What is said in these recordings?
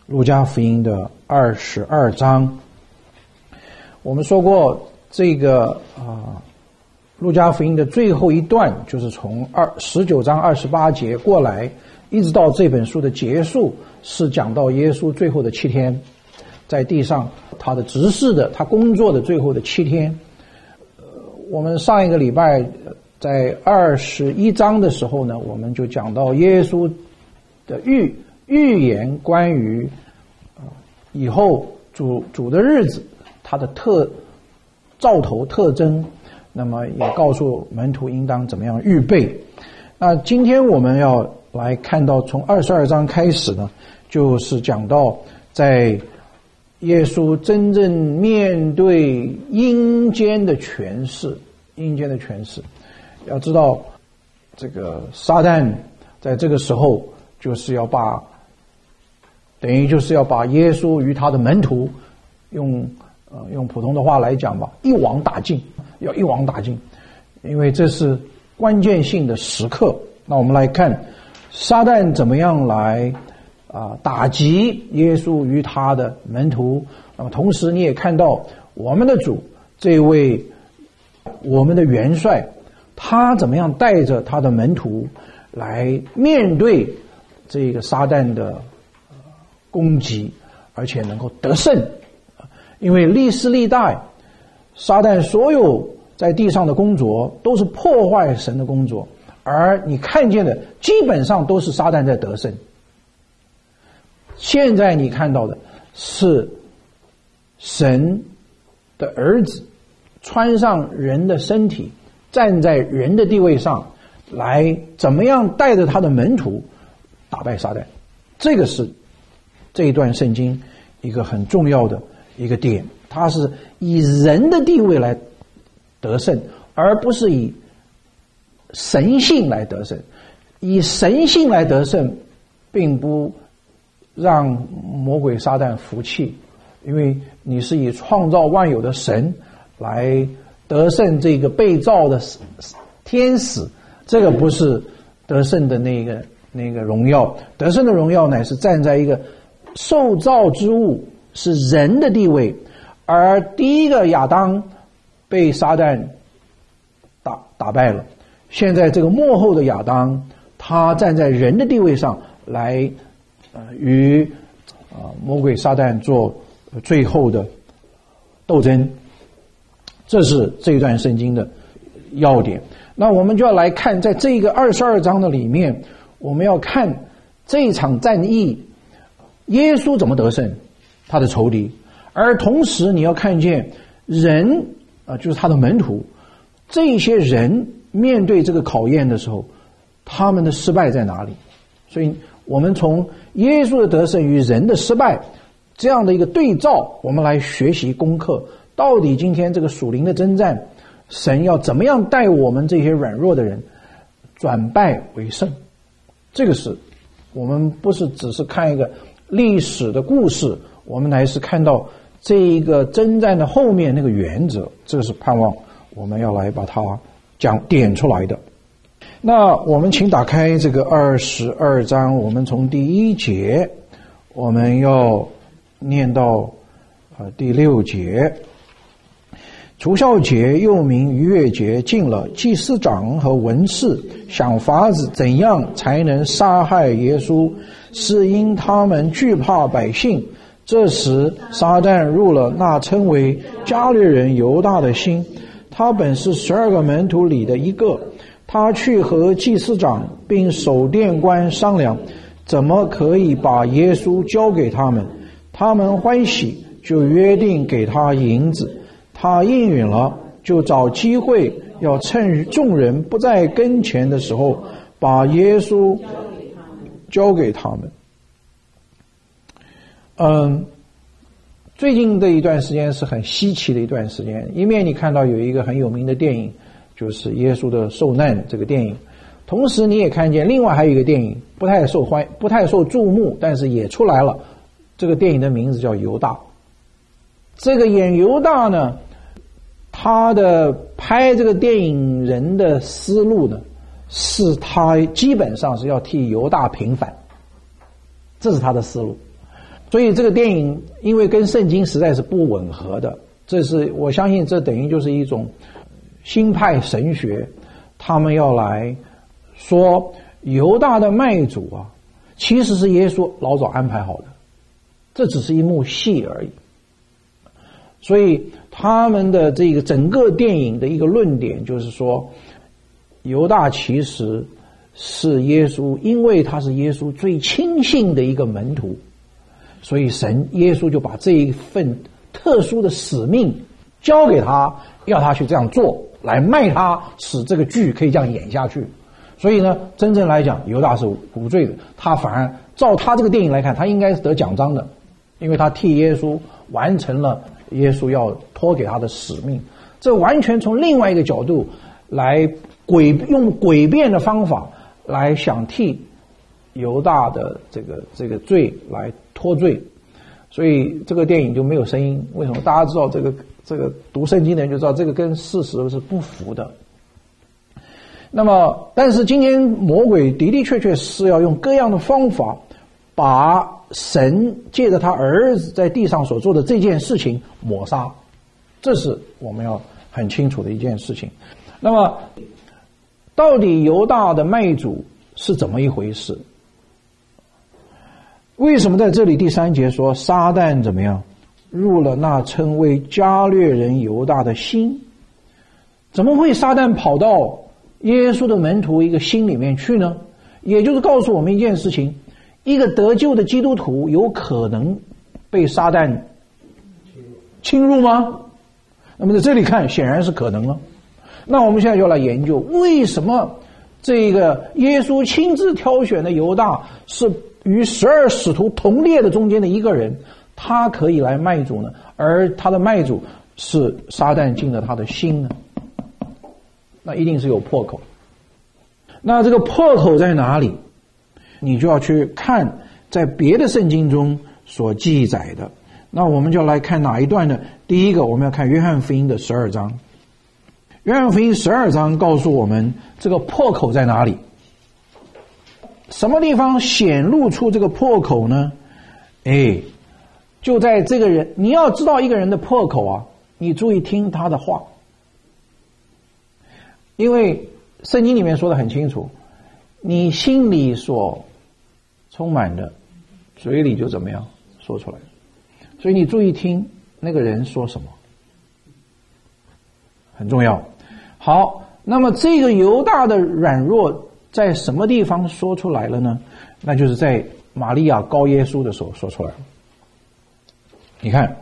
路加福音的22章。我们说过这个路加福音的最后一段，就是从19章28节过来，一直到这本书的结束，是讲到耶稣最后的7天在地上他的执事的他工作的最后的7天。我们上一个礼拜在21章的时候呢，我们就讲到耶稣的预言关于以后主的日子他的兆头特征，那么也告诉门徒应当怎么样预备。那今天我们要来看到从22章开始呢，就是讲到在耶稣真正面对阴间的权势。要知道这个撒旦在这个时候就是要把耶稣与他的门徒用普通的话来讲吧，一网打尽，因为这是关键性的时刻。那我们来看撒旦怎么样来打击耶稣与他的门徒。那么同时你也看到我们的主，这位我们的元帅，他怎么样带着他的门徒来面对这个撒旦的攻击，而且能够得胜。因为历世历代撒旦所有在地上的工作都是破坏神的工作，而你看见的基本上都是撒旦在得胜。现在你看到的是神的儿子穿上人的身体，站在人的地位上来怎么样带着他的门徒打败撒旦。这个是这一段圣经一个很重要的一个点，它是以人的地位来得胜，而不是以神性来得胜。以神性来得胜并不让魔鬼撒旦服气，因为你是以创造万有的神来得胜这个被造的天使，这个不是得胜的那个荣耀。得胜的荣耀乃是站在一个受造之物，是人的地位。而第一个亚当被撒旦打败了，现在这个末后的亚当，他站在人的地位上来与魔鬼撒旦做最后的斗争。这是这一段圣经的要点。那我们就要来看在这个22章的里面，我们要看这一场战役耶稣怎么得胜他的仇敌，而同时你要看见人就是他的门徒，这些人面对这个考验的时候，他们的失败在哪里。所以我们从耶稣的得胜与人的失败这样的一个对照，我们来学习功课，到底今天这个属灵的征战，神要怎么样带我们这些软弱的人转败为胜。这个是我们不是只是看一个历史的故事，我们还是看到这一个征战的后面那个原则，这个是盼望我们要来把它点出来的。那我们请打开这个22章，我们从第1节我们要念到第6节。除酵节又名逾越节近了，祭司长和文士想法子怎样才能杀害耶稣，是因他们惧怕百姓。这时撒旦入了那称为加略人犹大的心，他本是12个门徒里的一个。他去和祭司长并守殿官商量，怎么可以把耶稣交给他们。他们欢喜，就约定给他银子。他应允了，就找机会要趁众人不在跟前的时候，把耶稣交给他们。最近这一段时间是很稀奇的一段时间，一面你看到有一个很有名的电影，就是耶稣的受难这个电影，同时你也看见另外还有一个电影不太受注目，但是也出来了。这个电影的名字叫犹大。这个演犹大呢，他的拍这个电影人的思路呢，是他基本上是要替犹大平反，这是他的思路。 所以这个电影因为跟圣经实在是不吻合的，这是我相信这等于就是一种新派神学，他们要来说犹大的卖主啊，其实是耶稣老早安排好的，这只是一幕戏而已。所以他们的这个整个电影的一个论点就是说，犹大其实是耶稣，因为他是耶稣最亲信的一个门徒，所以耶稣就把这一份特殊的使命交给他，要他去这样做，来卖他，使这个剧可以这样演下去。所以呢，真正来讲，犹大是无罪的，他反而照他这个电影来看，他应该是得奖章的，因为他替耶稣完成了耶稣要托给他的使命。这完全从另外一个角度来用诡辩的方法来想替犹大的这个罪来脱罪。所以这个电影就没有声音。为什么？大家知道这个读圣经的人就知道这个跟事实是不符的。那么但是今天魔鬼的的确确是要用各样的方法把神借着他儿子在地上所做的这件事情抹杀，这是我们要很清楚的一件事情。那么到底犹大的卖主是怎么一回事？为什么在这里第3节说撒旦怎么样入了那称为加略人犹大的心？怎么会撒旦跑到耶稣的门徒一个心里面去呢？也就是告诉我们一件事情，一个得救的基督徒有可能被撒旦侵入吗？那么在这里看显然是可能了。那我们现在就来研究为什么这个耶稣亲自挑选的犹大是与12使徒同列的中间的一个人，他可以来卖主呢？而他的卖主是撒旦进了他的心呢？那一定是有破口。那这个破口在哪里？你就要去看在别的圣经中所记载的。那我们就来看哪一段呢？第一个我们要看约翰福音的12章。约翰福音12章告诉我们这个破口在哪里。什么地方显露出这个破口呢？就在这个人，你要知道一个人的破口啊，你注意听他的话。因为圣经里面说得很清楚，你心里所充满的，嘴里就怎么样说出来。所以你注意听那个人说什么，很重要。好，那么这个犹大的软弱在什么地方说出来了呢？那就是在玛利亚膏耶稣的时候说出来了。你看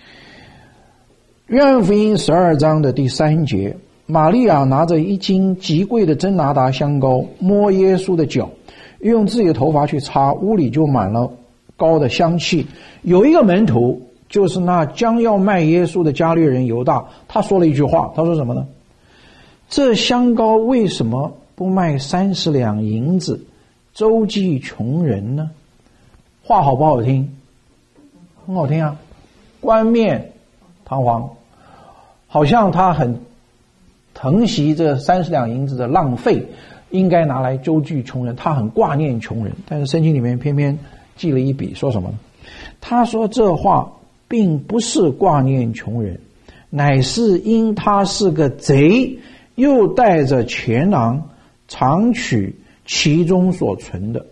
约翰福音12章的第3节，玛利亚拿着1斤极贵的真拿达香膏，摸耶稣的脚，用自己的头发去擦，屋里就满了膏的香气。有一个门徒，就是那将要卖耶稣的加略人犹大，他说了一句话，他说什么呢？这香膏为什么不卖30两银子周济穷人呢？话好不好听？很好听啊，冠冕堂皇，好像他很疼惜这30两银子的浪费，应该拿来周济穷人，他很挂念穷人。但是圣经里面偏偏记了一笔，说什么呢？他说这话并不是挂念穷人，乃是因他是个贼，又带着钱囊，常取其中所存的。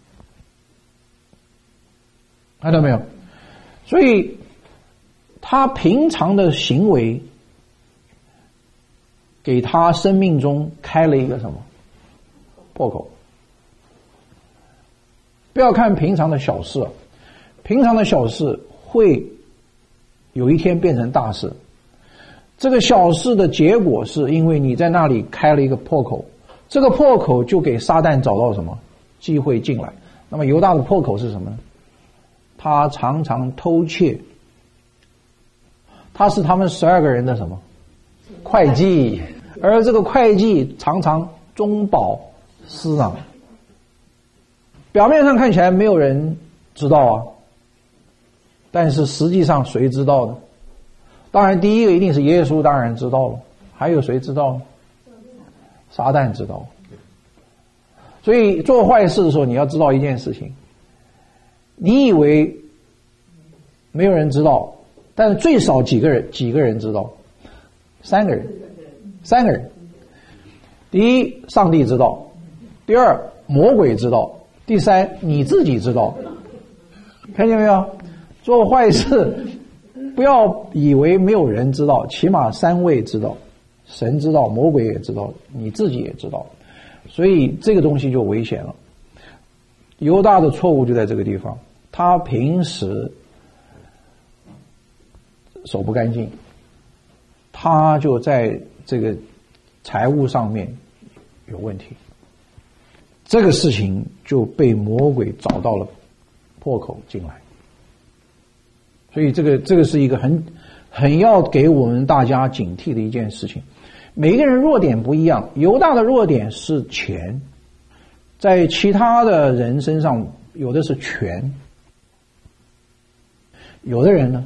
看到没有？所以他平常的行为给他生命中开了一个什么破口。不要看平常的小事，平常的小事会有一天变成大事。这个小事的结果是因为你在那里开了一个破口，这个破口就给撒旦找到什么机会进来。那么犹大的破口是什么呢？他常常偷窃，他是他们12个人的什么会计，而这个会计常常中饱私囊。表面上看起来没有人知道啊，但是实际上谁知道呢？当然第一个一定是耶稣当然知道了，还有谁知道呢？撒旦知道。所以做坏事的时候你要知道一件事情，你以为没有人知道，但是最少几个人知道？3个人，3个人。第一，上帝知道；第二，魔鬼知道；第三，你自己知道。看见没有？做坏事不要以为没有人知道，起码3位知道，神知道，魔鬼也知道，你自己也知道。所以这个东西就危险了。犹大的错误就在这个地方，他平时手不干净，他就在这个财务上面有问题，这个事情就被魔鬼找到了破口进来。所以这个是一个很要给我们大家警惕的一件事情。每个人弱点不一样，犹大的弱点是钱，在其他的人身上有的是权，有的人呢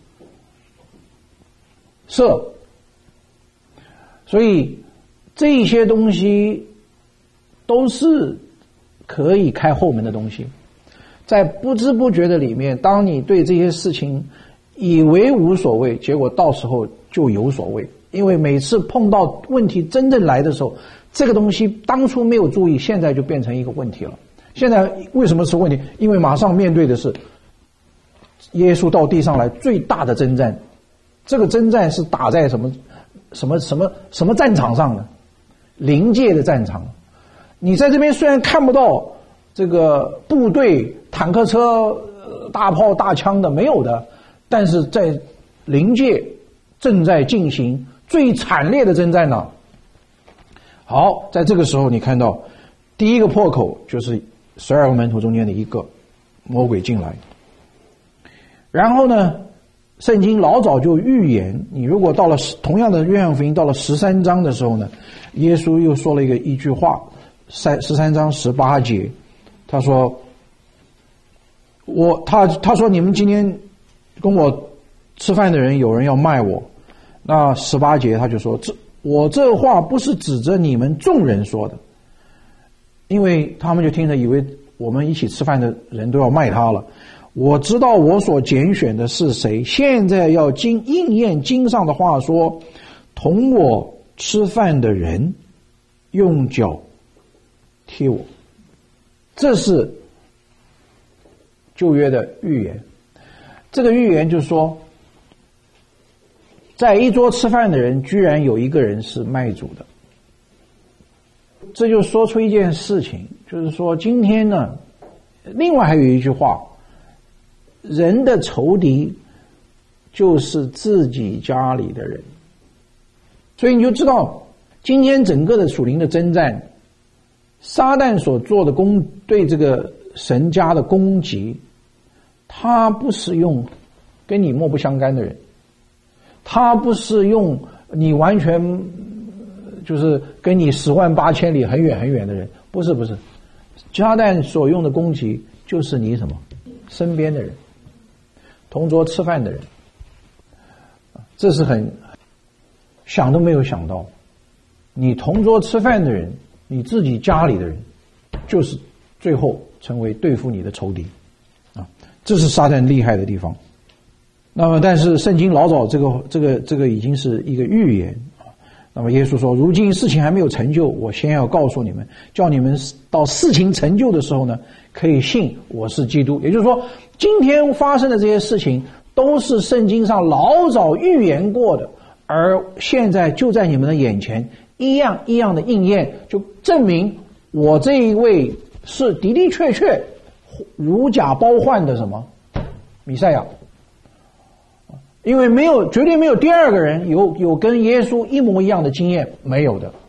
色。所以这些东西都是可以开后门的东西，在不知不觉的里面，当你对这些事情以为无所谓，结果到时候就有所谓。因为每次碰到问题真正来的时候，这个东西当初没有注意，现在就变成一个问题了。现在为什么是问题？因为马上面对的是耶稣到地上来最大的征战，这个征战是打在什么战场上呢？灵界的战场。你在这边虽然看不到这个部队、坦克车、大炮、大枪的，没有的，但是在灵界正在进行最惨烈的征战呢。好，在这个时候你看到第一个破口就是12个门徒中间的一个魔鬼进来。然后呢，圣经老早就预言，你如果到了同样的约翰福音到了13章的时候呢，耶稣又说了一句话，13章18节，他说他说你们今天跟我吃饭的人有人要卖我。那18节他就说，我这话不是指着你们众人说的，因为他们就听着以为我们一起吃饭的人都要卖他了。我知道我所拣选的是谁，现在要应验经上的话说，同我吃饭的人用脚踢我。这是旧约的预言。这个预言就是说，在一桌吃饭的人居然有一个人是卖主的。这就说出一件事情，就是说今天呢，另外还有一句话，人的仇敌就是自己家里的人。所以你就知道今天整个的属灵的征战，撒旦所做的对这个神家的攻击，他不是用跟你漠不相干的人，他不是用你完全就是跟你10万8千里很远很远的人，不是。撒旦所用的攻击就是你什么身边的人，同桌吃饭的人。这是很想都没有想到，你同桌吃饭的人，你自己家里的人，就是最后成为对付你的仇敌啊！这是撒旦厉害的地方。那么但是圣经老早这个已经是一个预言啊。那么耶稣说，如今事情还没有成就，我先要告诉你们，叫你们到事情成就的时候呢，可以信我是基督。也就是说，今天发生的这些事情都是圣经上老早预言过的，而现在就在你们的眼前一样一样的应验，就证明我这一位是的的确确如假包换的什么弥赛亚。因为绝对没有第二个人有跟耶稣一模一样的经验，没有的。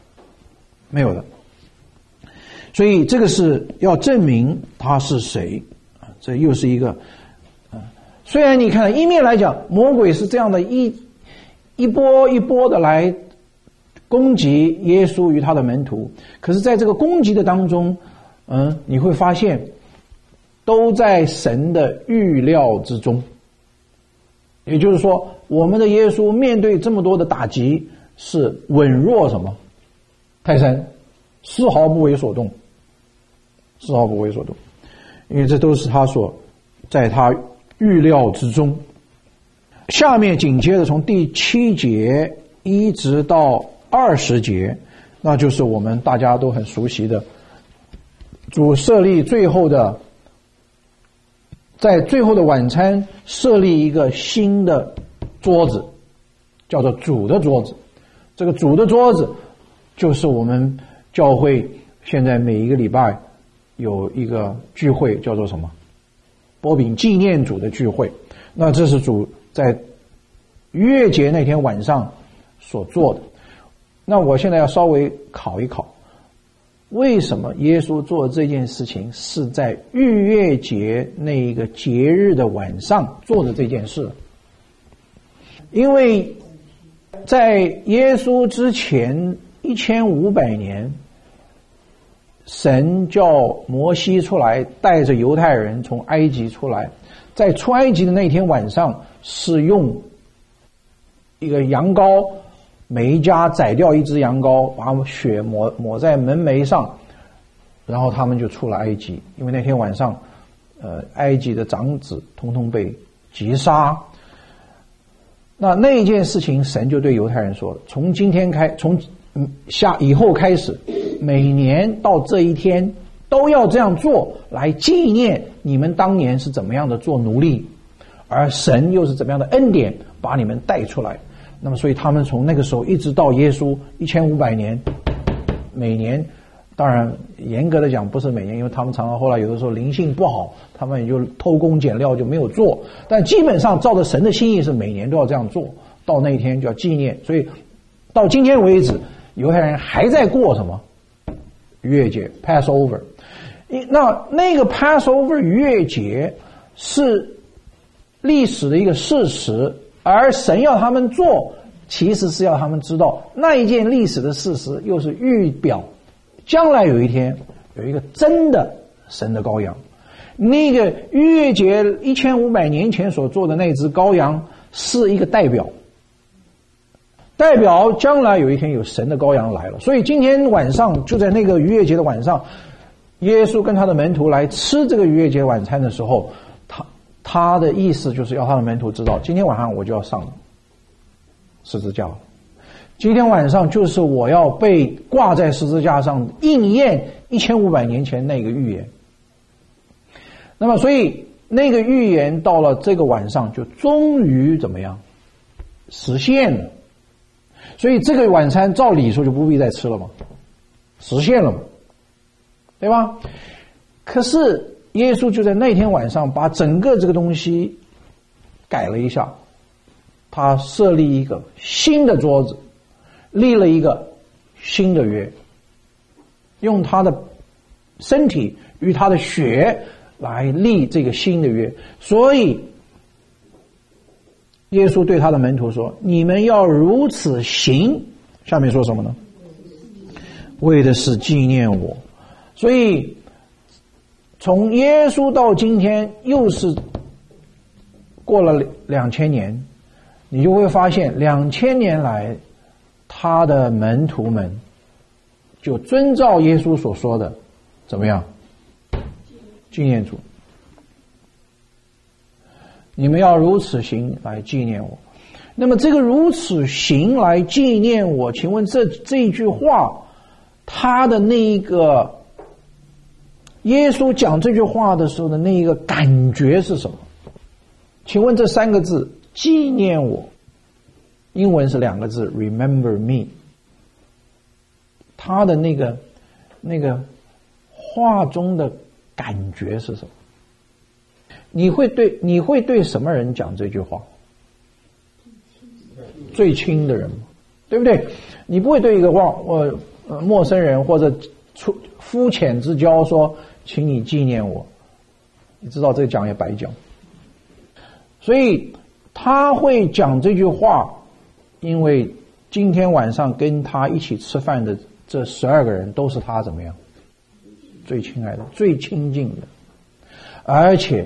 所以这个是要证明他是谁啊，这又是一个虽然你看一面来讲，魔鬼是这样的一波一波的来攻击耶稣与他的门徒，可是在这个攻击的当中，你会发现都在神的预料之中。也就是说，我们的耶稣面对这么多的打击是稳若什么泰山，丝毫不为所动，因为这都是他在他预料之中。下面紧接着从第7节一直到20节，那就是我们大家都很熟悉的主设立最后的，在最后的晚餐设立一个新的桌子，叫做主的桌子。这个主的桌子就是我们教会现在每一个礼拜有一个聚会，叫做什么？擘饼纪念主的聚会。那这是主在逾越节那天晚上所做的。那我现在要稍微考一考，为什么耶稣做这件事情是在逾越节那一个节日的晚上做的这件事？因为在耶稣之前1500年，神叫摩西出来，带着犹太人从埃及出来，在出埃及的那天晚上是用一个羊羔，每一家宰掉一只羊羔，把血抹在门楣上，然后他们就出了埃及。因为那天晚上埃及的长子统统被击杀。那一件事情，神就对犹太人说了，从今天从以后开始，每年到这一天都要这样做，来纪念你们当年是怎么样的做奴隶，而神又是怎么样的恩典把你们带出来。那么所以他们从那个时候一直到耶稣1500年，每年，当然严格的讲不是每年，因为他们常常后来有的时候灵性不好，他们也就偷工减料就没有做，但基本上照着神的心意是每年都要这样做，到那一天就要纪念。所以到今天为止，犹太人还在过什么逾越节 Passover。 那个 Passover 逾越节是历史的一个事实，而神要他们做，其实是要他们知道那一件历史的事实又是预表将来有一天有一个真的神的羔羊。那个逾越节1500年前所做的那只羔羊是一个代表将来有一天有神的羔羊来了。所以今天晚上就在那个逾越节的晚上，耶稣跟他的门徒来吃这个逾越节晚餐的时候，他的意思就是要他的门徒知道，今天晚上我就要上十字架了，今天晚上就是我要被挂在十字架上，应验1500年前那个预言。那么所以那个预言到了这个晚上就终于怎么样实现了。所以这个晚餐照理说就不必再吃了嘛，实现了嘛，对吧？可是耶稣就在那天晚上把整个这个东西改了一下，他设立一个新的桌子，立了一个新的约，用他的身体与他的血来立这个新的约。所以耶稣对他的门徒说，你们要如此行，下面说什么呢？为的是纪念我。所以从耶稣到今天又是过了2000年，你就会发现2000年来他的门徒们就遵照耶稣所说的怎么样纪念主。你们要如此行来纪念我。那么这个如此行来纪念我，请问这一句话，他的那一个耶稣讲这句话的时候的那一个感觉是什么？请问这3个字纪念我，英文是2个字 remember me， 他的那个话中的感觉是什么？你会对什么人讲这句话？最亲的人嘛，对不对？你不会对一个陌生人或者肤浅之交说请你纪念我，你知道这讲也白讲。所以他会讲这句话，因为今天晚上跟他一起吃饭的这12个人都是他怎么样最亲爱的最亲近的。而且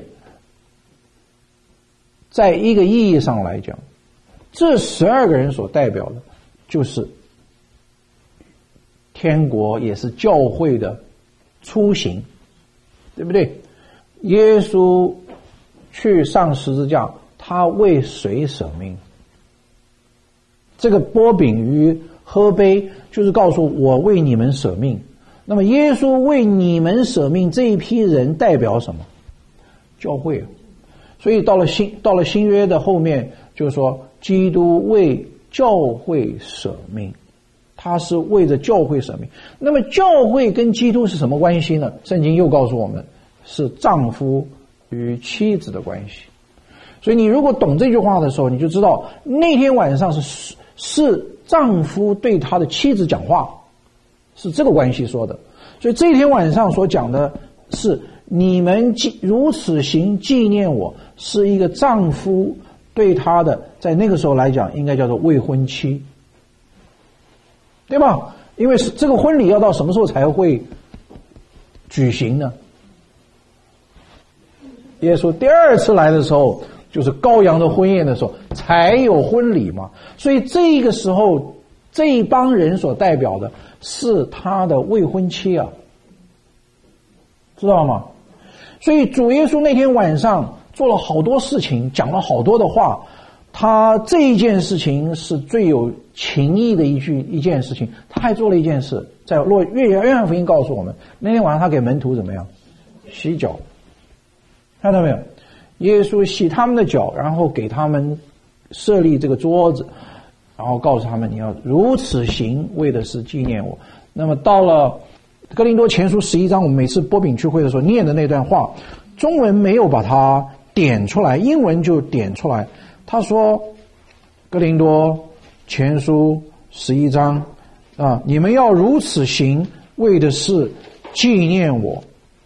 在一个意义上来讲，这12个人所代表的就是天国，也是教会的雏形，对不对？耶稣去上十字架，他为谁舍命？这个剥饼与喝杯就是告诉我为你们舍命。那么耶稣为你们舍命这一批人代表什么？教会。所以到了新约的后面，就是说基督为教会舍命，他是为着教会舍命。那么教会跟基督是什么关系呢？圣经又告诉我们，是丈夫与妻子的关系。所以你如果懂这句话的时候，你就知道那天晚上是丈夫对他的妻子讲话，是这个关系说的。所以这一天晚上所讲的是你们如此行纪念我，是一个丈夫对他的，在那个时候来讲应该叫做未婚妻，对吧？因为这个婚礼要到什么时候才会举行呢？耶稣第二次来的时候，就是羔羊的婚宴的时候才有婚礼嘛。所以这个时候这一帮人所代表的是他的未婚妻啊，知道吗？所以主耶稣那天晚上做了好多事情，讲了好多的话，他这一件事情是最有情义的一件事情。他还做了一件事，在约翰福音告诉我们，那天晚上他给门徒怎么样？洗脚。看到没有？耶稣洗他们的脚，然后给他们设立这个桌子，然后告诉他们你要如此行，为的是纪念我。那么到了哥林多前书11章，我们每次播饼聚会的时候念的那段话，中文没有把它点出来，英文就点出来。他说哥林多前书11章啊，你们要如此行，为的是纪念我，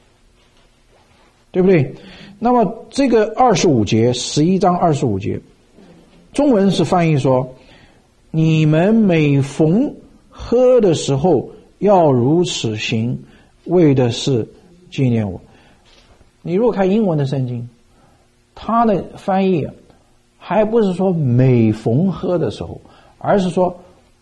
对不对？那么这个25节，11章25节，中文是翻译说，你们每逢喝的时候要如此行，为的是纪念我。你如果看英文的圣经，它的翻译还不是说每逢喝的时候，而是说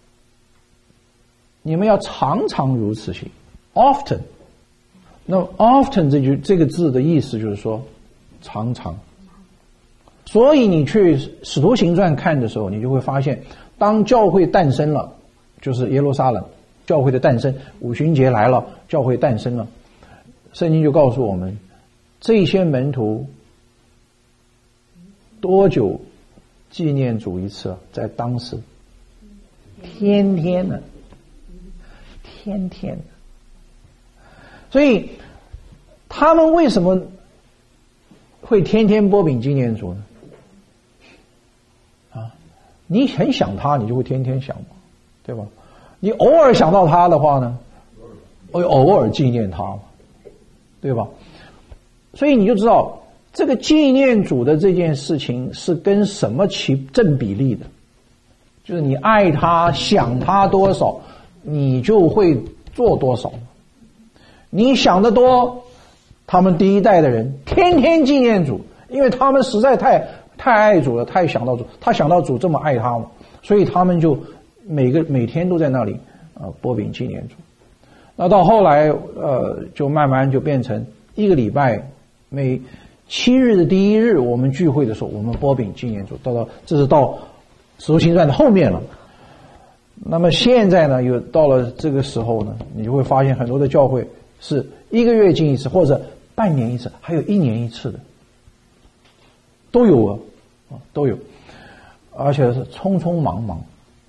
你们要常常如此行 often。 那么 often 这个字的意思就是说常常。所以你去使徒行传看的时候，你就会发现当教会诞生了，就是耶路撒冷教会的诞生，五旬节来了，教会诞生了，圣经就告诉我们这些门徒多久纪念主一次？在当时天天的。所以他们为什么会天天剥饼纪念主呢？你很想他，你就会天天想嘛，对吧？你偶尔想到他的话呢，会偶尔纪念他嘛，对吧？所以你就知道这个纪念主的这件事情是跟什么起正比例的，就是你爱他想他多少，你就会做多少。你想得多，他们第一代的人天天纪念主，因为他们实在太爱主了，太想到主，他想到主这么爱他嘛，所以他们就每天都在那里剥饼纪念主。那到后来就慢慢就变成一个礼拜每7日的第1日，我们聚会的时候我们剥饼纪念主，这是到使徒行传的后面了。那么现在呢，又到了这个时候呢，你就会发现很多的教会是1个月进一次，或者半年一次，还有1年一次的都有都有，而且是匆匆忙忙，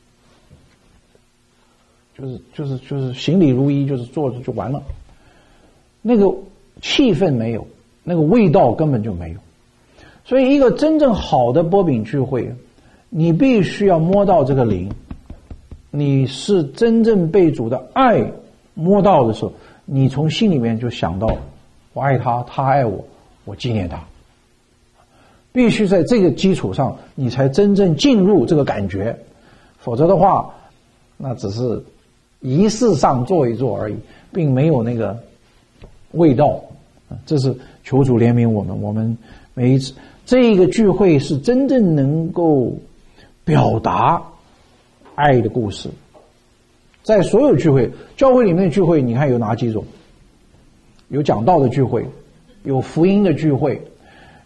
就是行礼如仪，就是做着就完了，那个气氛没有，那个味道根本就没有。所以一个真正好的剥饼聚会，你必须要摸到这个灵，你是真正被主的爱摸到的时候，你从心里面就想到我爱他，他爱我，我纪念他。必须在这个基础上你才真正进入这个感觉，否则的话那只是仪式上做一做而已，并没有那个味道。这是求主怜悯我们每一次这个聚会是真正能够表达爱的故事。在所有聚会，教会里面的聚会你看有哪几种？有讲道的聚会，有福音的聚会，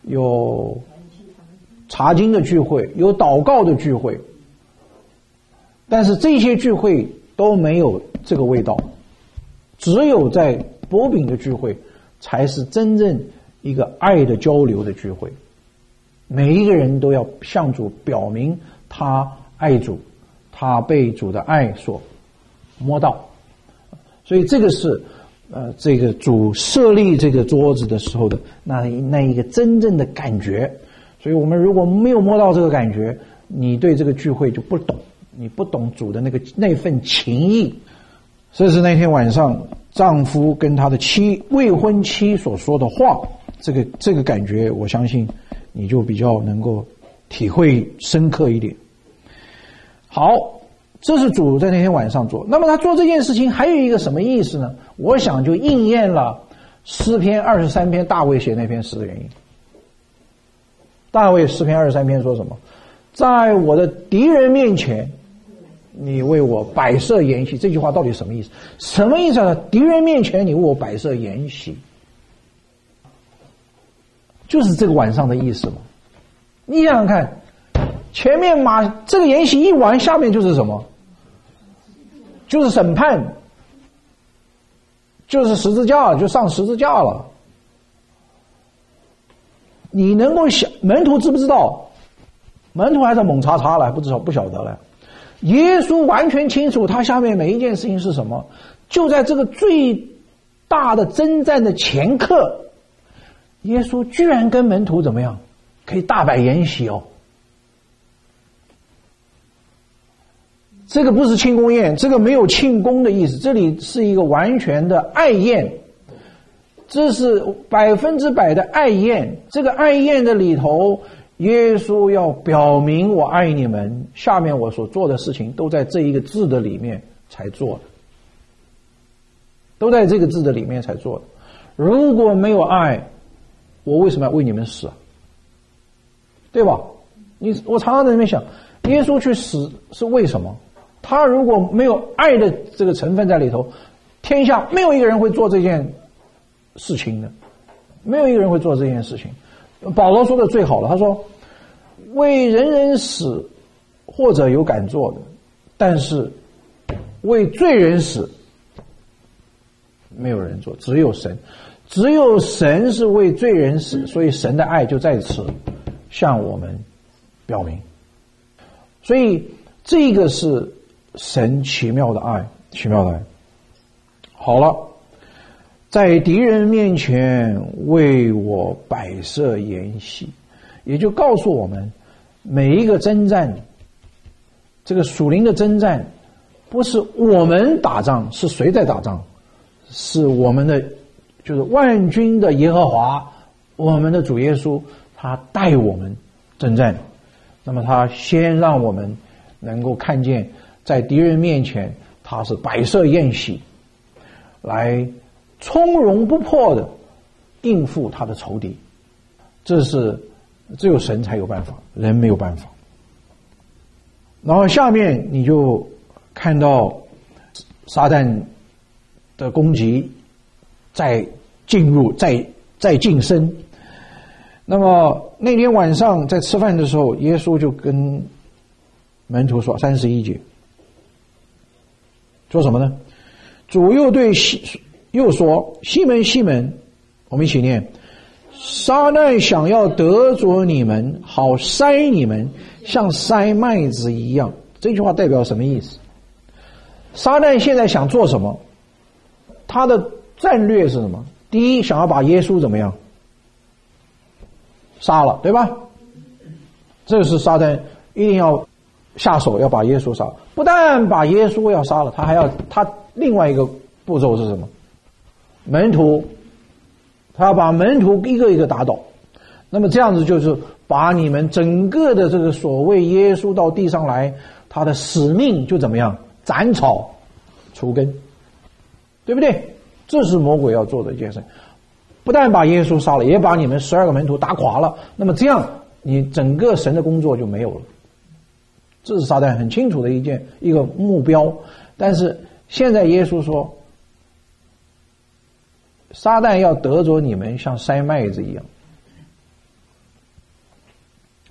有查经的聚会，有祷告的聚会，但是这些聚会都没有这个味道，只有在薄饼的聚会才是真正一个爱的交流的聚会。每一个人都要向主表明他爱主，他被主的爱所摸到。所以这个是这个主设立这个桌子的时候的那一个真正的感觉。所以我们如果没有摸到这个感觉，你对这个聚会就不懂，你不懂主的那份情谊。这是那天晚上丈夫跟他的未婚妻所说的话，这个感觉我相信你就比较能够体会深刻一点。好，这是主在那天晚上做。那么他做这件事情还有一个什么意思呢？我想就应验了诗篇23篇大卫写那篇诗的原因。大卫诗篇23篇说什么？在我的敌人面前，你为我摆设筵席。这句话到底什么意思？什么意思呢？敌人面前你为我摆设筵席，就是这个晚上的意思嘛。你想想看，前面这个筵席一完，下面就是什么？就是审判，就是十字架，就上十字架了。你能够想，门徒知不知道？门徒还在猛叉叉了，不晓得了。耶稣完全清楚他下面每一件事情是什么。就在这个最大的征战的前刻，耶稣居然跟门徒怎么样？可以大摆筵席哦。这个不是庆功宴，这个没有庆功的意思，这里是一个完全的爱宴，这是100%的爱宴。这个爱宴的里头，耶稣要表明我爱你们，下面我所做的事情都在这一个字的里面才做的，都在这个字的里面才做的。如果没有爱，我为什么要为你们死啊？对吧？我常常在那边想，耶稣去死是为什么？他如果没有爱的这个成分在里头，天下没有一个人会做这件事情的，没有一个人会做这件事情。保罗说的最好了，他说为人人死或者有敢做的，但是为罪人死没有人做，只有神。只有神是为罪人死，所以神的爱就在此向我们表明。所以这个是神奇妙的爱，奇妙的爱。好了，在敌人面前为我摆设筵席，也就告诉我们，每一个征战，这个属灵的征战，不是我们打仗，是谁在打仗？是我们的，就是万军的耶和华，我们的主耶稣，他带我们征战。那么他先让我们能够看见，在敌人面前他是摆设宴席，来从容不迫的应付他的仇敌。这是只有神才有办法，人没有办法。然后下面你就看到撒旦的攻击再进入，再晋升。那么那天晚上在吃饭的时候，耶稣就跟门徒说，31节说什么呢？主又说，西门西门，我们一起念，撒旦想要得着你们，好筛你们，像筛麦子一样。这句话代表什么意思？撒旦现在想做什么？他的战略是什么？第一，想要把耶稣怎么样？杀了，对吧？这是撒旦一定要下手，要把耶稣杀了。不但把耶稣要杀了，他另外一个步骤是什么？门徒，他要把门徒一个一个打倒。那么这样子就是把你们整个的这个所谓耶稣到地上来，他的使命就怎么样？斩草除根，对不对？这是魔鬼要做的一件事。不但把耶稣杀了，也把你们12个门徒打垮了。那么这样，你整个神的工作就没有了。这是撒旦很清楚的一个目标。但是现在耶稣说，撒旦要得着你们像筛麦子一样。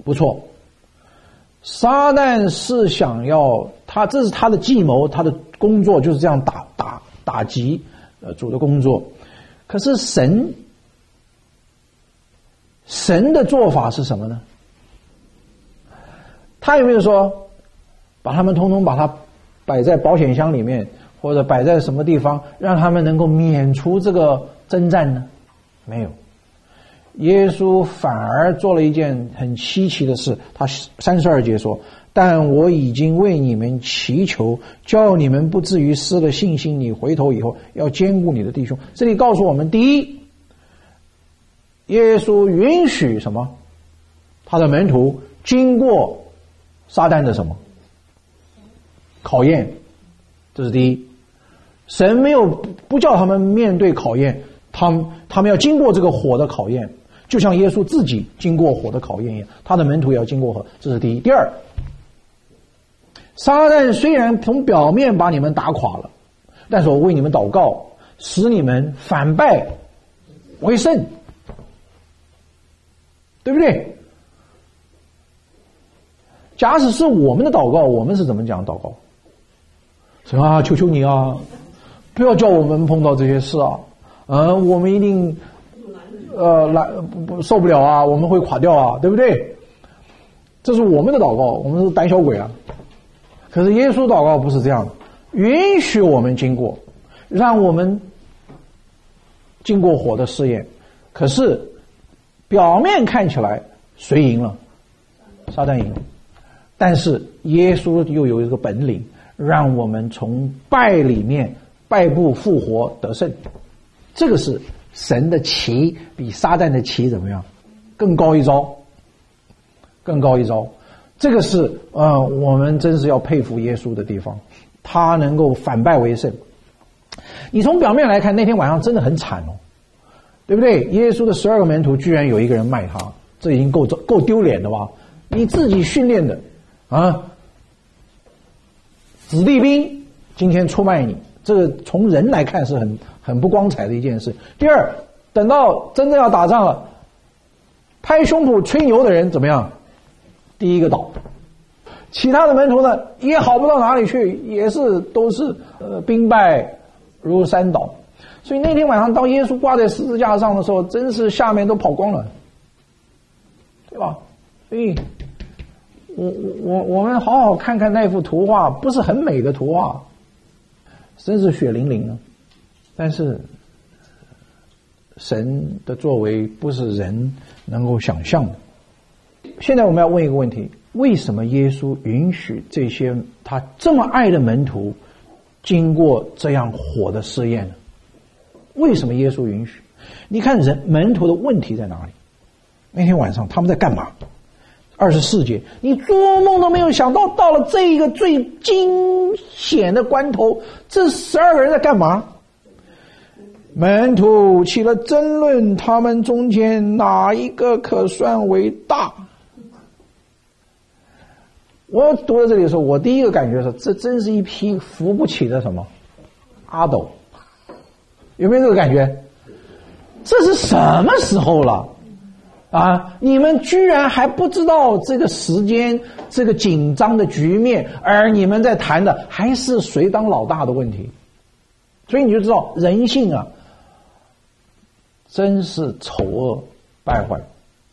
不错，撒旦是想要这是他的计谋，他的工作就是这样打击主的工作。可是神的做法是什么呢？他有没有说把他们通通把它摆在保险箱里面，或者摆在什么地方，让他们能够免除这个征战呢？没有。耶稣反而做了一件很稀奇的事，他32节说，但我已经为你们祈求，叫你们不至于失了信心，你回头以后要兼顾你的弟兄。这里告诉我们，第一，耶稣允许什么？他的门徒经过撒旦的什么考验，这是第一。神没有不叫他们面对考验，他们要经过这个火的考验，就像耶稣自己经过火的考验一样，他的门徒也要经过火，这是第一。第二，撒旦虽然从表面把你们打垮了，但是我为你们祷告，使你们反败为胜，对不对？假使是我们的祷告，我们是怎么讲祷告？神啊，求求你啊，不要叫我们碰到这些事啊，我们一定受不了啊，我们会垮掉啊，对不对？这是我们的祷告，我们是胆小鬼啊。可是耶稣祷告不是这样的，允许我们经过，让我们经过火的试验。可是表面看起来谁赢了？撒旦赢了。但是耶稣又有一个本领，让我们从败里面败部复活得胜。这个是神的棋比撒旦的棋怎么样？更高一招，更高一招。这个是我们真是要佩服耶稣的地方，他能够反败为胜。你从表面来看，那天晚上真的很惨哦，对不对？耶稣的12个门徒居然有一个人卖他，这已经够丢脸的吧？你自己训练的子弟兵今天出卖你，这个从人来看是很不光彩的一件事。第二，等到真正要打仗了，拍胸脯吹牛的人怎么样？第一个倒，其他的门徒呢也好不到哪里去，也是都是兵败如山倒。所以那天晚上当耶稣挂在十字架上的时候，真是下面都跑光了，对吧？所以我们好好看看那幅图画，不是很美的图画，真是血淋淋的。但是神的作为不是人能够想象的。现在我们要问一个问题，为什么耶稣允许这些他这么爱的门徒经过这样火的试验呢？为什么耶稣允许？你看门徒的问题在哪里？那天晚上他们在干嘛？24节，你做梦都没有想到，到了这一个最惊险的关头，这12个人在干嘛？门徒起了争论，他们中间哪一个可算为大？我读到这里的时候，我第一个感觉是，这真是一批扶不起的什么阿斗，有没有这个感觉？这是什么时候了啊？你们居然还不知道这个时间，这个紧张的局面，而你们在谈的还是谁当老大的问题。所以你就知道人性啊，真是丑恶败坏，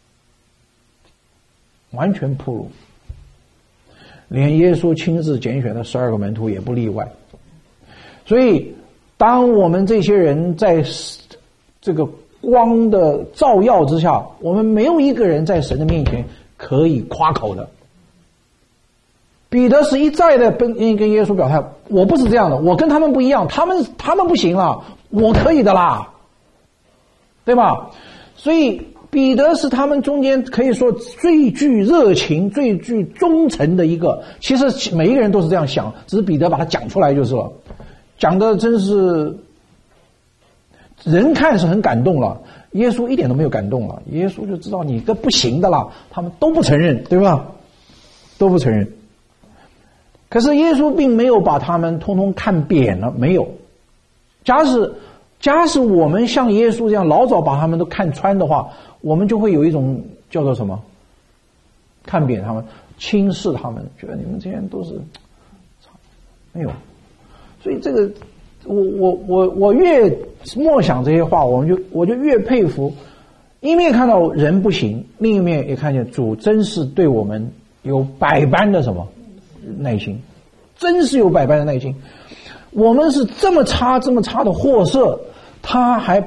完全暴露。连耶稣亲自拣选的12个门徒也不例外。所以当我们这些人在这个光的照耀之下，我们没有一个人在神的面前可以夸口的。彼得是一再的跟耶稣表态，我不是这样的，我跟他们不一样，他们不行了，我可以的啦，对吧？所以彼得是他们中间可以说最具热情、最具忠诚的一个。其实每一个人都是这样想，只是彼得把它讲出来就是了，讲的真是人看是很感动了，耶稣一点都没有感动了。耶稣就知道你这不行的啦，他们都不承认，对吧？都不承认。可是耶稣并没有把他们通通看扁了，没有。假使我们像耶稣这样老早把他们都看穿的话，我们就会有一种叫做什么看扁他们，轻视他们，觉得你们这些人都是没有。所以这个我越默想这些话，我就越佩服。一面看到人不行，另一面也看见主真是对我们有百般的什么耐心，真是有百般的耐心。我们是这么差的货色，他还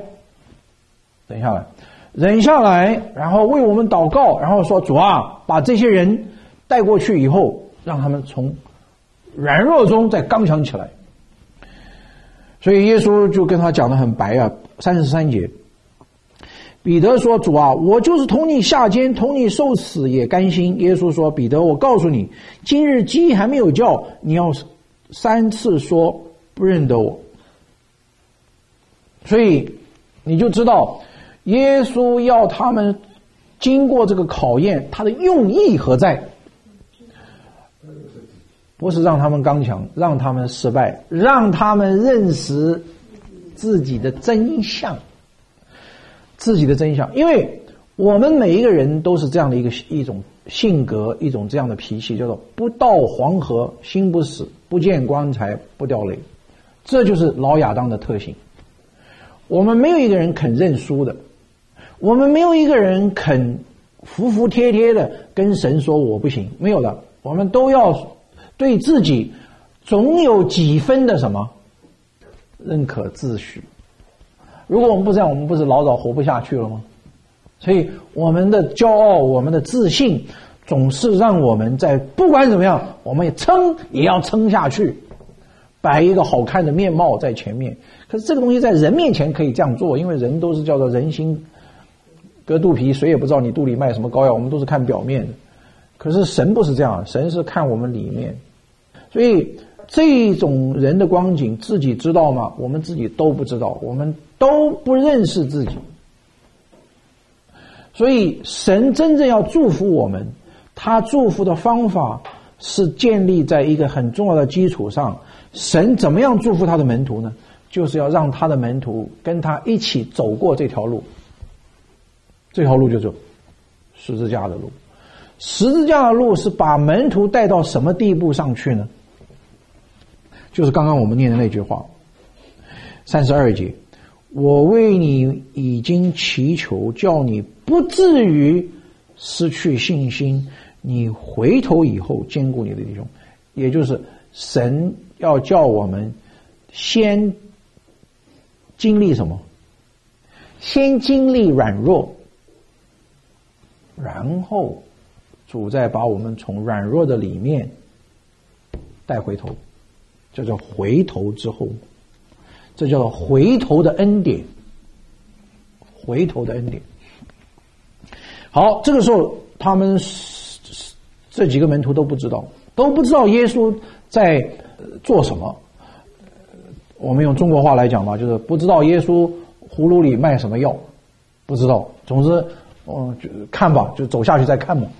忍下来，然后为我们祷告，然后说主啊，把这些人带过去以后，让他们从软弱中再刚强起来。所以耶稣就跟他讲得很白啊，33节，彼得说主啊，我就是同你下监，同你受死也甘心。耶稣说彼得，我告诉你，今日鸡还没有叫，你要3次说不认得我。所以你就知道耶稣要他们经过这个考验，他的用意何在？不是让他们刚强，让他们失败，让他们认识自己的真相。因为我们每一个人都是这样的一种性格，一种这样的脾气，叫做不到黄河心不死，不见棺材不掉泪。这就是老亚当的特性。我们没有一个人肯认输的，我们没有一个人肯服服帖帖的跟神说我不行，没有的。我们都要对自己总有几分的什么认可自诩。如果我们不这样，我们不是老早活不下去了吗？所以我们的骄傲，我们的自信总是让我们在不管怎么样，我们也要撑下去，摆一个好看的面貌在前面。可是这个东西在人面前可以这样做，因为人都是叫做人心隔肚皮，谁也不知道你肚里卖什么膏药，我们都是看表面的。可是神不是这样，神是看我们里面。所以这种人的光景自己知道吗？我们自己都不知道，我们都不认识自己。所以神真正要祝福我们，他祝福的方法是建立在一个很重要的基础上。神怎么样祝福他的门徒呢？就是要让他的门徒跟他一起走过这条路。这条路就是十字架的路。十字架的路是把门徒带到什么地步上去呢？就是刚刚我们念的那句话，32节，我为你已经祈求，叫你不至于失去信心，你回头以后坚固你的弟兄。也就是神要叫我们先经历什么？先经历软弱，然后主再把我们从软弱的里面带回头，这叫回头之后，这叫做回头的恩典。回头的恩典。好，这个时候他们这几个门徒都不知道耶稣在做什么。我们用中国话来讲吧，就是不知道耶稣葫芦里卖什么药，不知道。总之就看吧，就走下去再看吧。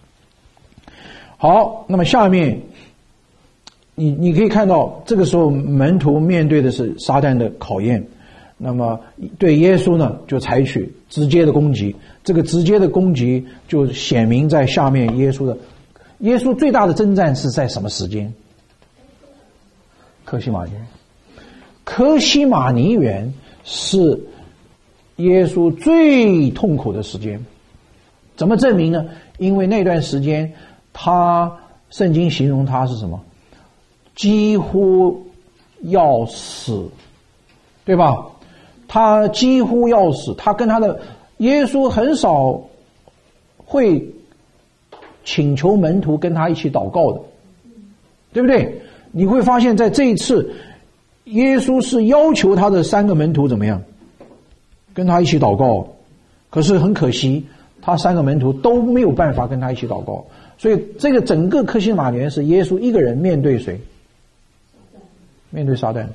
好，那么下面你可以看到，这个时候门徒面对的是撒旦的考验，那么对耶稣呢就采取直接的攻击。这个直接的攻击就显明在下面。耶稣最大的征战是在什么时间？客西马尼园。客西马尼园是耶稣最痛苦的时间。怎么证明呢？因为那段时间圣经形容他是什么？几乎要死，对吧？他几乎要死，他跟耶稣很少会请求门徒跟他一起祷告的，对不对？你会发现在这一次耶稣是要求他的3个门徒怎么样跟他一起祷告，可是很可惜他3个门徒都没有办法跟他一起祷告。所以这个整个客西马尼园是耶稣一个人面对谁？面对撒旦。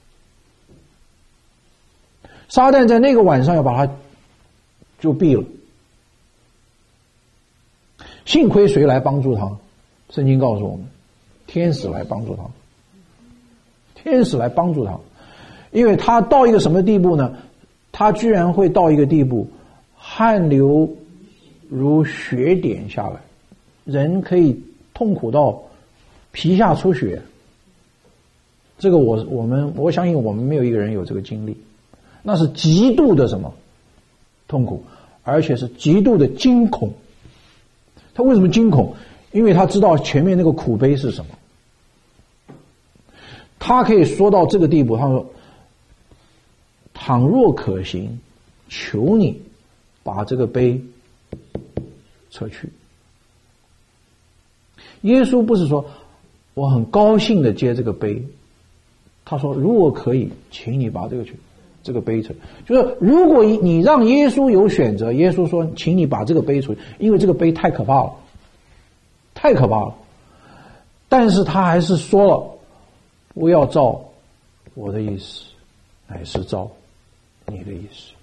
撒旦在那个晚上要把他就毙了。幸亏谁来帮助他？圣经告诉我们，天使来帮助他。天使来帮助他，因为他到一个什么地步呢？他居然会到一个地步，汗流如血点下来。 人可以痛苦到皮下出血，这个我相信我们没有一个人有这个经历，那是极度的什么痛苦，而且是极度的惊恐。他为什么惊恐？因为他知道前面那个苦悲是什么。他可以说到这个地步，他说：“倘若可行，求你把这个杯撤去。”耶稣不是说我很高兴的接这个杯，他说如果可以，请你把这个杯撤。就是如果你让耶稣有选择，耶稣说请你把这个杯除，因为这个杯太可怕了，太可怕了。但是他还是说了，不要照我的意思，乃是照你的意思。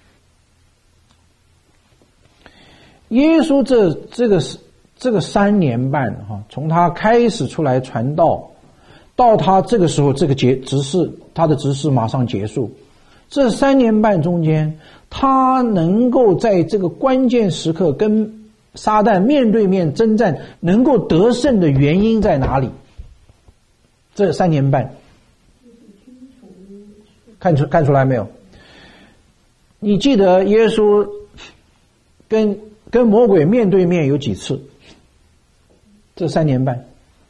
耶稣这个3年半从他开始出来传道，到他这个时候这个他的执事马上结束，这3年半中间，他能够在这个关键时刻跟撒旦面对面征战，能够得胜的原因在哪里？这3年半，看出来没有？你记得耶稣跟魔鬼面对面有几次？这3年半，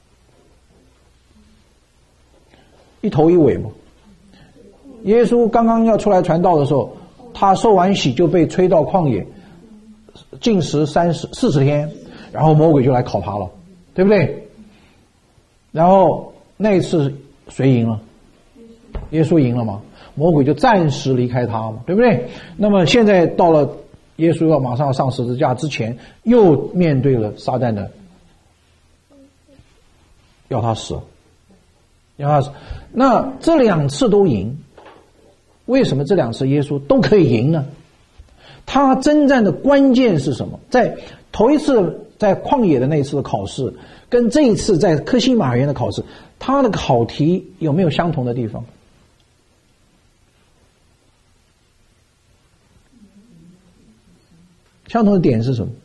一头一尾嘛。耶稣刚刚要出来传道的时候，他受完洗就被吹到旷野禁食40天，然后魔鬼就来考他了，对不对？然后那一次谁赢了？耶稣赢了嘛，魔鬼就暂时离开他嘛，对不对？那么现在到了耶稣马上要上十字架之前，又面对了撒旦的要他死。那这2次都赢，为什么这2次耶稣都可以赢呢？他征战的关键是什么？在头一次在旷野的那一次的考试，跟这一次在科西玛园的考试，他的考题有没有相同的地方？相同的点是什么？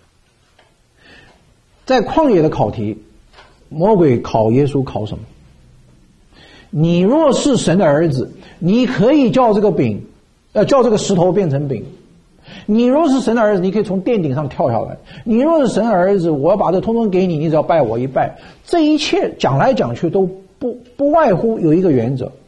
在旷野的考题，魔鬼考耶稣考什么？你若是神的儿子，你可以叫这个石头变成饼。你若是神的儿子，你可以从殿顶上跳下来。你若是神的儿子，我要把这通通给你，你只要拜我一拜。这一切讲来讲去都不外乎有一个原则：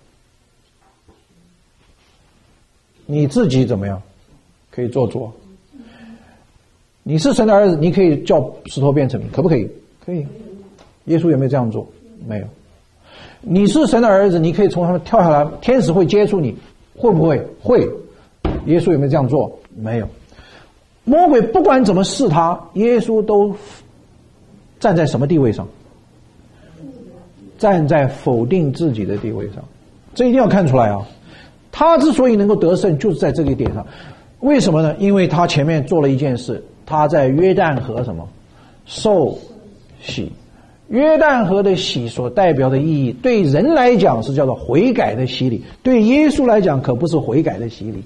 你自己怎么样可以做主。你是神的儿子，你可以叫石头变成饼，可不可以？可以。耶稣有没有这样做？没有。你是神的儿子，你可以从上面跳下来，天使会接触你，会不会？会。耶稣有没有这样做？没有。魔鬼不管怎么试他，耶稣都站在什么地位上？站在否定自己的地位上。这一定要看出来啊！他之所以能够得胜，就是在这个点上。为什么呢？因为他前面做了一件事，他在约旦河受洗。约旦河的洗所代表的意义，对人来讲是叫做悔改的洗礼，对耶稣来讲可不是悔改的洗礼。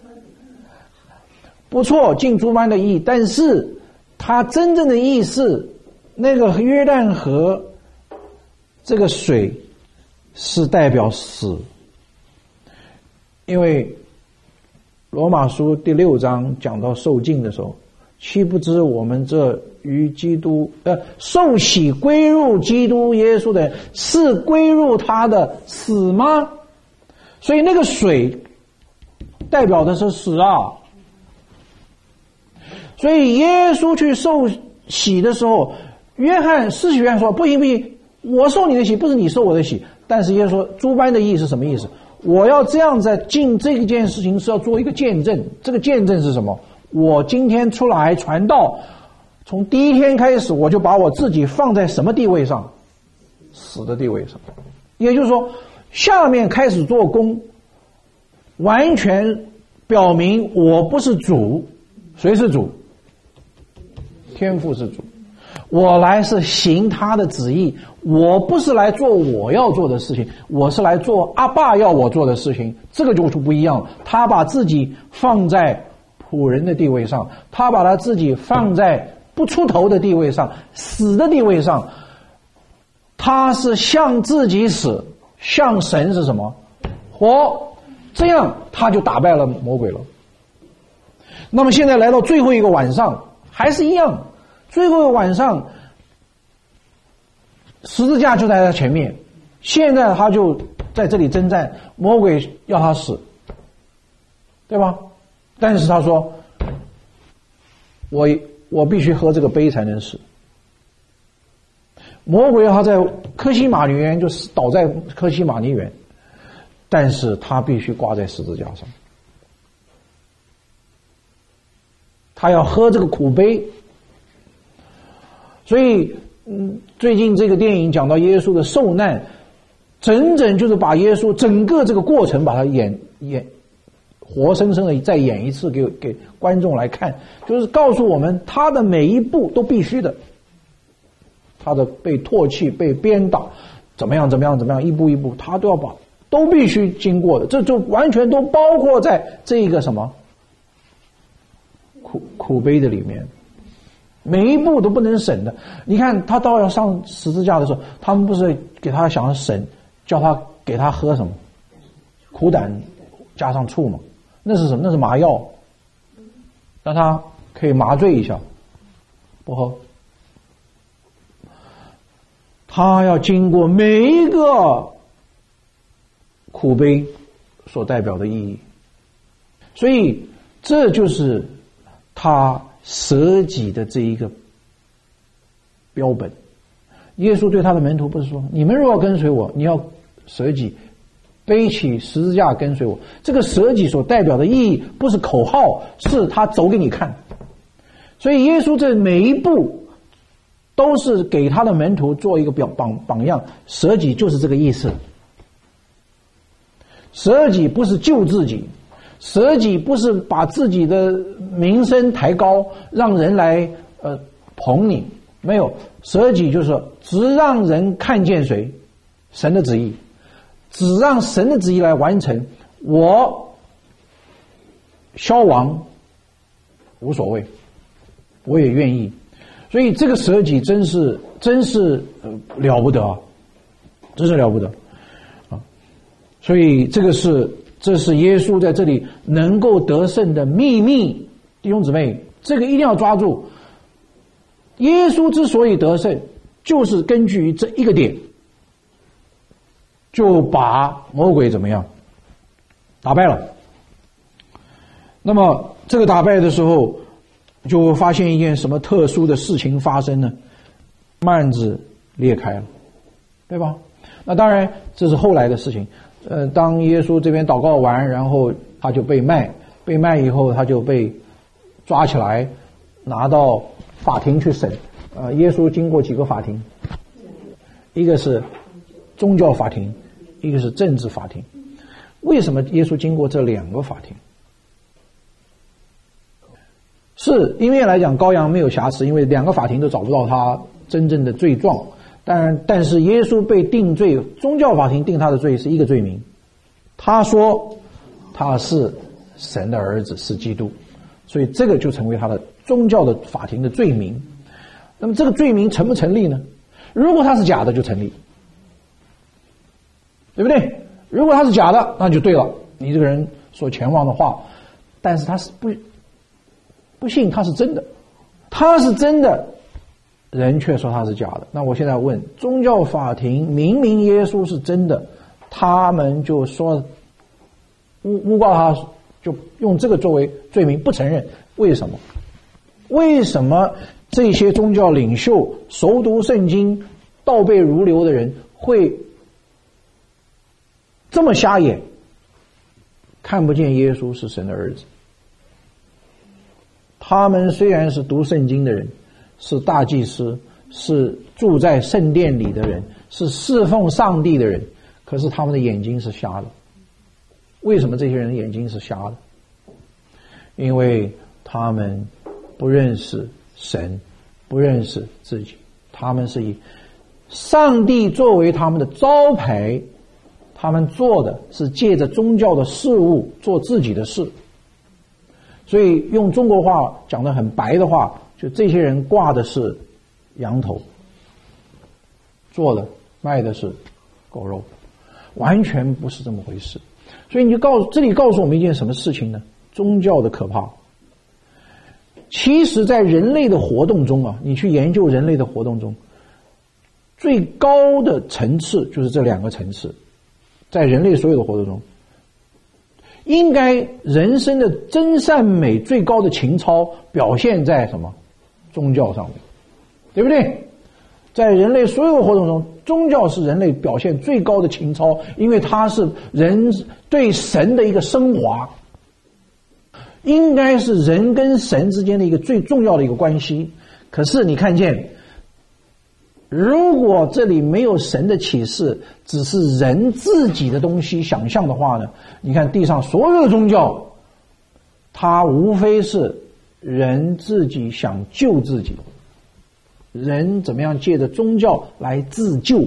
不错，进猪般的意义，但是它真正的意思，那个约旦河这个水是代表死。因为罗马书第6章讲到受浸的时候，岂不知我们这于基督受洗归入基督耶稣的人，是归入他的死吗？所以那个水代表的是死啊。所以耶稣去受洗的时候，施洗约翰说不行，我受你的洗，不是你受我的洗。但是耶稣说诸般的义是什么意思？我要这样在尽这件事情是要做一个见证。这个见证是什么？我今天出来传道，从第一天开始，我就把我自己放在什么地位上？死的地位上。也就是说，下面开始做工，完全表明我不是主。谁是主？天父是主。我来是行他的旨意，我不是来做我要做的事情，我是来做阿爸要我做的事情。这个就是不一样了。他把自己放在仆人的地位上，他把他自己放在不出头的地位上，死的地位上，他是向自己死，向神是什么？活。这样他就打败了魔鬼了。那么现在来到最后一个晚上，还是一样，最后一个晚上十字架就在他前面，现在他就在这里征战，魔鬼要他死，对吧？但是他说我必须喝这个杯才能死。魔鬼要他在科西玛尼园就倒在科西玛尼园，但是他必须挂在十字架上，他要喝这个苦杯。所以最近这个电影讲到耶稣的受难，整整就是把耶稣整个这个过程把它演活生生的再演一次给观众来看，就是告诉我们他的每一步都必须的，他的被唾弃被鞭打怎么样一步一步他都必须经过的，这就完全都包括在这个什么苦杯的里面，每一步都不能省的。你看他到要上十字架的时候，他们不是给他想要省，叫他给他喝什么苦胆加上醋吗？那是什么？那是麻药，让他可以麻醉一下，不喝。他要经过每一个苦杯所代表的意义，所以这就是他舍己的这一个标本。耶稣对他的门徒不是说，你们如果跟随我，你要舍己，背起十字架跟随我。这个舍己所代表的意义不是口号，是他走给你看。所以耶稣这每一步都是给他的门徒做一个榜样，舍己就是这个意思。舍己不是救自己，舍己不是把自己的名声抬高，让人来捧你，没有。舍己就是只让人看见谁？神的旨意，只让神的旨意来完成，我消亡无所谓，我也愿意。所以这个舍己真是了不得啊，真是了不得啊！所以这是耶稣在这里能够得胜的秘密，弟兄姊妹，这个一定要抓住。耶稣之所以得胜，就是根据于这一个点，就把魔鬼怎么样打败了。那么这个打败的时候，就会发现一件什么特殊的事情发生呢？幔子裂开了，对吧？那当然这是后来的事情。当耶稣这边祷告完，然后他就被卖以后，他就被抓起来拿到法庭去审。耶稣经过几个法庭，一个是宗教法庭，一个是政治法庭。为什么耶稣经过这两个法庭？是因为来讲羔羊没有瑕疵，因为两个法庭都找不到他真正的罪状。但是耶稣被定罪，宗教法庭定他的罪是一个罪名，他说他是神的儿子，是基督，所以这个就成为他的宗教的法庭的罪名。那么这个罪名成不成立呢？如果他是假的就成立，对不对？如果他是假的，那就对了，你这个人所前往的话。但是他是不信他是真的，他是真的，人却说他是假的。那我现在问，宗教法庭明明耶稣是真的，他们就说诬告他，就用这个作为罪名不承认。为什么？为什么这些宗教领袖熟读圣经倒背如流的人会这么瞎眼，看不见耶稣是神的儿子？他们虽然是读圣经的人，是大祭司，是住在圣殿里的人，是侍奉上帝的人，可是他们的眼睛是瞎的。为什么这些人眼睛是瞎的？因为他们不认识神，不认识自己，他们是以上帝作为他们的招牌，他们做的是借着宗教的事物做自己的事。所以用中国话讲得很白的话， 就这些人挂的是羊头，做的卖的是狗肉，完全不是这么回事。所以你就这里告诉我们一件什么事情呢？宗教的可怕。其实在人类的活动中啊，你去研究人类的活动中，最高的层次就是这两个层次。在人类所有的活动中，应该人生的真善美最高的情操表现在什么？宗教上面，对不对？在人类所有的活动中，宗教是人类表现最高的情操，因为它是人对神的一个升华，应该是人跟神之间的一个最重要的一个关系。可是你看见，如果这里没有神的启示，只是人自己的东西想象的话呢，你看地上所有的宗教，它无非是人自己想救自己，人怎么样借着宗教来自救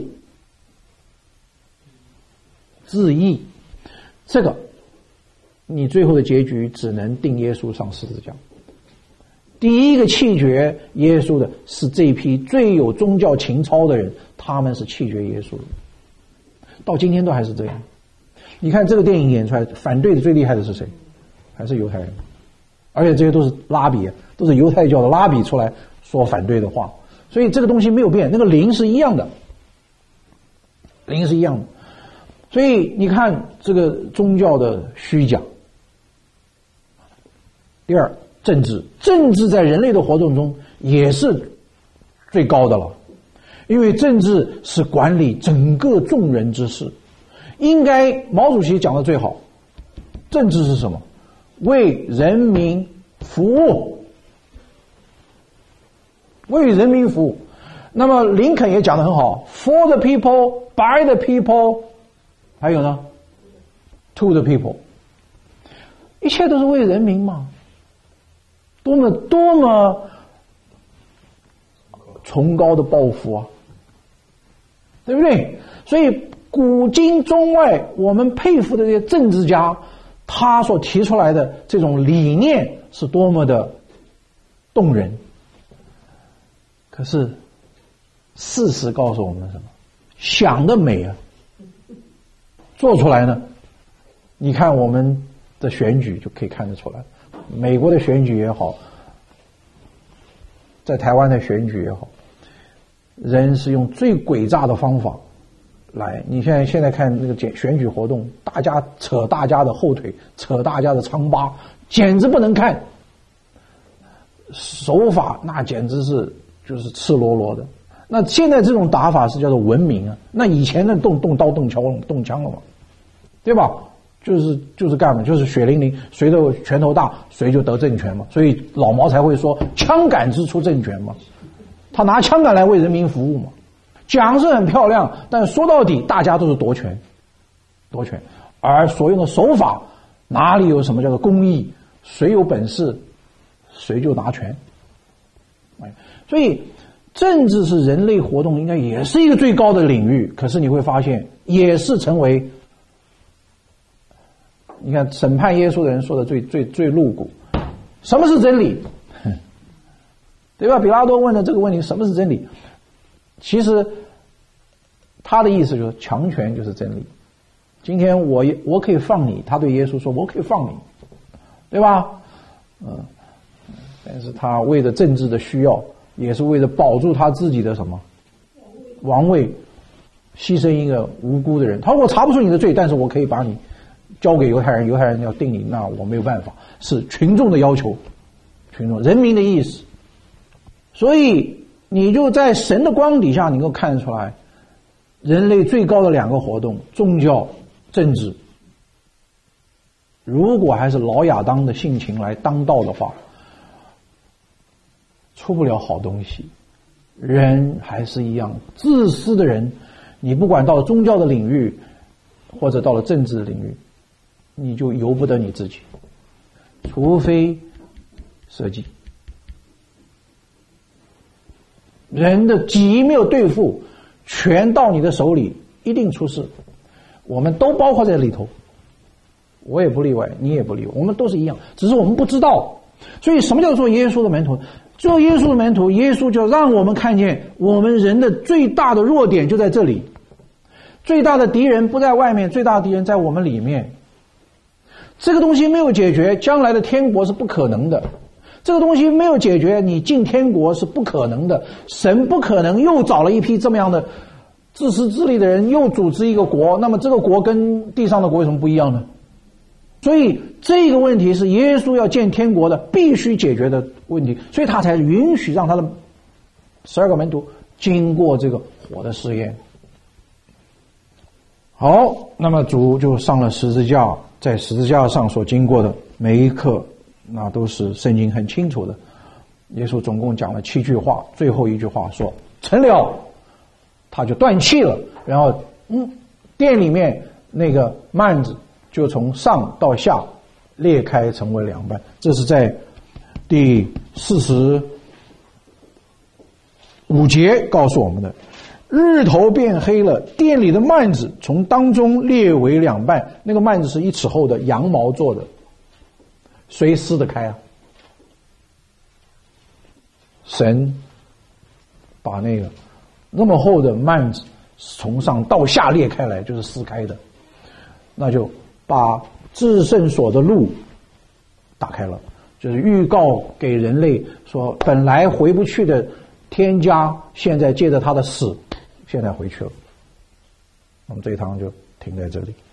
自义，这个你最后的结局只能定耶稣上十字架。第一个弃绝耶稣的是这一批最有宗教情操的人，他们是弃绝耶稣的，到今天都还是这样。你看这个电影演出来，反对的最厉害的是谁？还是犹太人，而且这些都是拉比，都是犹太教的拉比出来说反对的话。所以这个东西没有变，那个灵是一样的，灵是一样的。所以你看这个宗教的虚假。第二，政治在人类的活动中也是最高的了，因为政治是管理整个众人之事。应该毛主席讲的最好，政治是什么？为人民服务，为人民服务。那么林肯也讲得很好 ，for the people, by the people， 还有呢 ，to the people， 一切都是为人民嘛。多么崇高的抱负啊，对不对？所以古今中外，我们佩服的这些政治家，他所提出来的这种理念是多么的动人。可是事实告诉我们什么？想得美啊，做出来呢？你看我们的选举就可以看得出来。美国的选举也好，在台湾的选举也好，人是用最诡诈的方法来。你现在看那个选举活动，大家扯大家的后腿，扯大家的疮疤，简直不能看。手法那简直是就是赤裸裸的。那现在这种打法是叫做文明啊，那以前的动刀动枪了嘛，对吧？就是干嘛？就是血淋淋，谁的拳头大，谁就得政权嘛。所以老毛才会说枪杆子出政权嘛，他拿枪杆来为人民服务嘛。讲是很漂亮，但说到底大家都是夺权，而所用的手法哪里有什么叫做公义？谁有本事谁就拿权。所以政治是人类活动应该也是一个最高的领域，可是你会发现也是成为，你看审判耶稣的人说的最露骨，什么是真理？对吧？比拉多问的这个问题，什么是真理？其实他的意思就是强权就是真理。今天我可以放你，他对耶稣说我可以放你，对吧？但是他为了政治的需要，也是为了保住他自己的什么王位，牺牲一个无辜的人。他说我查不出你的罪，但是我可以把你交给犹太人，犹太人要定你，那我没有办法，是群众的要求，群众人民的意思。所以你就在神的光底下，你能够看得出来，人类最高的两个活动，宗教、政治，如果还是老亚当的性情来当道的话，出不了好东西。人还是一样，自私的人，你不管到了宗教的领域，或者到了政治的领域，你就由不得你自己，除非舍己。人的己没有对付，全到你的手里，一定出事。我们都包括在里头，我也不例外，你也不例外，我们都是一样，只是我们不知道。所以什么叫做耶稣的门徒？ 做耶稣的门徒，耶稣就让我们看见我们人的最大的弱点就在这里，最大的敌人不在外面，最大的敌人在我们里面。这个东西没有解决，将来的天国是不可能的。这个东西没有解决，你进天国是不可能的。神不可能又找了一批这么样的自私自利的人，又组织一个国，那么这个国跟地上的国有什么不一样呢？所以这个问题是耶稣要建天国的必须解决的问题，所以他才允许让他的12个门徒经过这个火的试验。好，那么主就上了十字架，在十字架上所经过的每一刻，那都是圣经很清楚的。耶稣总共讲了7句话，最后一句话说成了，他就断气了，然后殿里面那个幔子就从上到下裂开成为2半。这是在第45节告诉我们的。日头变黑了，殿里的幔子从当中裂为2半。那个幔子是1尺厚的羊毛做的，谁撕得开啊？神把那么厚的幔子从上到下裂开来，就是撕开的，那就把至圣所的路打开了，就是预告给人类说，本来回不去的天家，现在借着他的死，现在回去了。那么这一堂就停在这里。